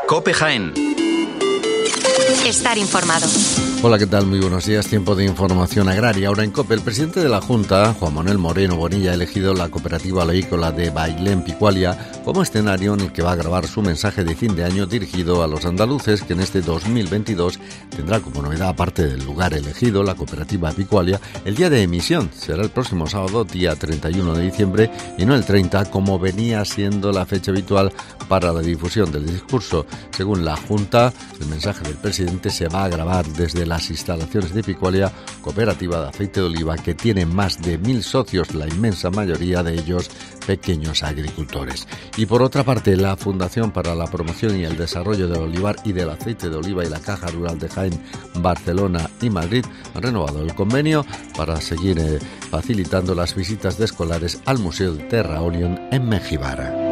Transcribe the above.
COPE Jaén. Estar informado. Hola, ¿qué tal? Muy buenos días. Tiempo de información agraria. Ahora en COPE, el presidente de la Junta, Juan Manuel Moreno Bonilla, ha elegido la cooperativa oleícola de Bailén Picualia como escenario en el que va a grabar su mensaje de fin de año dirigido a los andaluces, que en este 2022 tendrá como novedad, aparte del lugar elegido, la cooperativa Picualia, el día de emisión. Será el próximo sábado, día 31 de diciembre, y no el 30, como venía siendo la fecha habitual para la difusión del discurso. Según la Junta, el mensaje del presidente se va a grabar desde las instalaciones de Picualia, cooperativa de aceite de oliva que tiene más de 1.000 socios, la inmensa mayoría de ellos pequeños agricultores. Y por otra parte, la Fundación para la Promoción y el Desarrollo del Olivar y del Aceite de Oliva y la Caja Rural de Jaén, Barcelona y Madrid han renovado el convenio para seguir facilitando las visitas de escolares al Museo de Terra Orion en Mengíbar.